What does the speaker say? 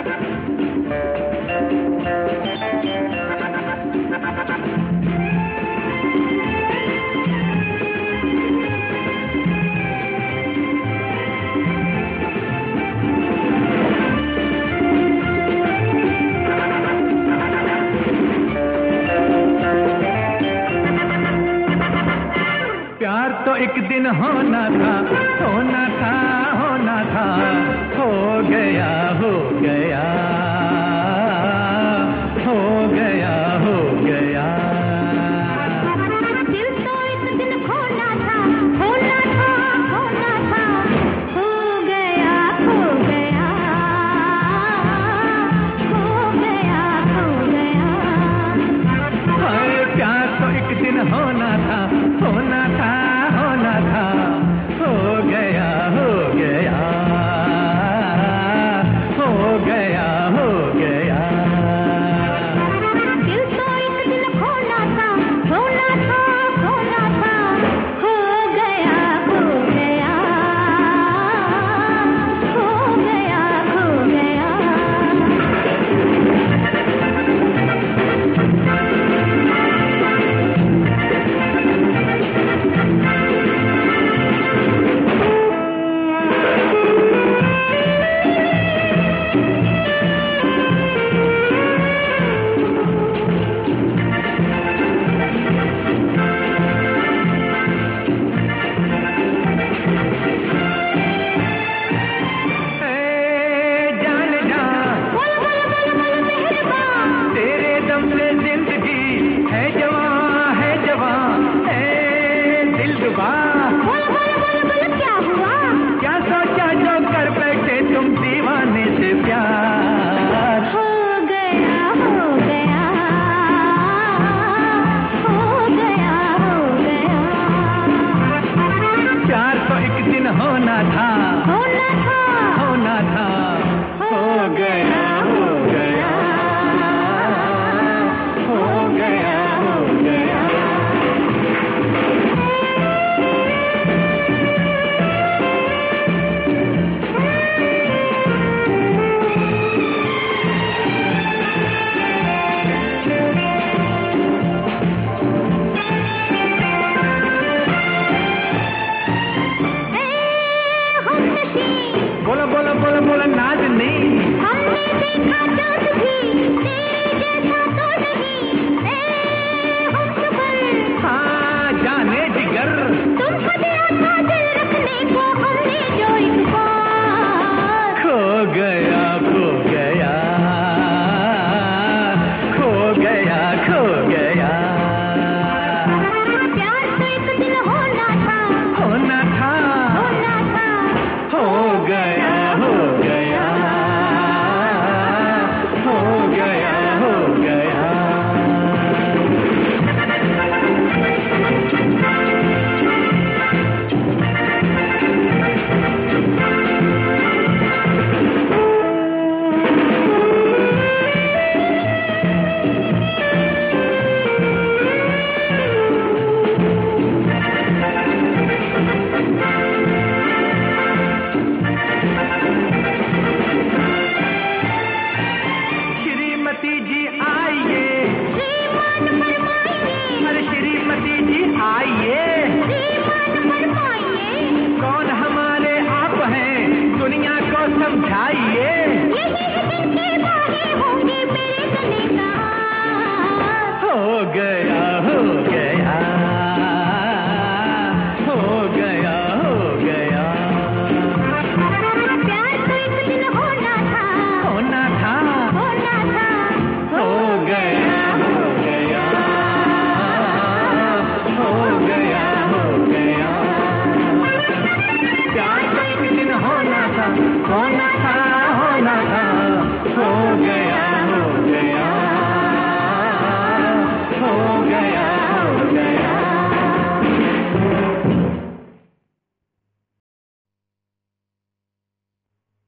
प्यार तो एक दिन होना था, होना था, होना था, हो गया, हो गया, हो गया, हो गया। दिल तो एक दिन खोना था, होना था, होना था, हो गया, हो गया, हो गया, हो गया। हाय प्यार तो एक दिन होना था, होना था, होना था, हो गया, हो गया, हो गया, हो गया। दिल तो एक दिन खोना था, होना था, होना था, हो गया, हो गया, हो गया, हो गया। क्या हुआ? क्या सोचा जो कर बैठे तुम दीवाने से प्यार? हो गया, हो गया, हो गया, हो गया। प्यार तो एक दिन होना था, होना था, होना था, हो गया, हो गया, हो गया, हो गया। बोलो बोलो बोलो बोलो नाज़नी, हमने देखा चाँद भी तेरे जैसा तो नहीं। हमसफर, हाँ जाने जिगर, तुमको दिया था दिल रखने को हमने जो एक बार। खो गया, खो गया, खो गया, खो गया। प्यार तो एक दिन होना था, होना था, होना था, हो गया, हो गया, हो गया, हो गया। श्रीमती जी आइए, श्रीमान फरमाइए, अरे श्रीमती जी आइए, श्रीमान फरमाइए। कौन हमारे आप हैं दुनिया को समझाइए।